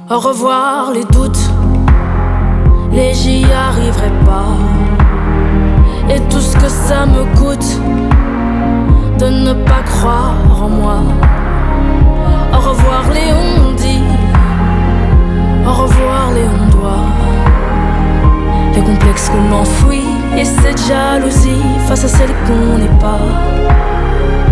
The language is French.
Au revoir les doutes, les j'y arriverai pas. Et tout ce que ça me coûte de ne pas croire en moi. Au revoir les on dit, au revoir les on doit. Les complexes qu'on enfouit et cette jalousie face à celle qu'on n'est pas.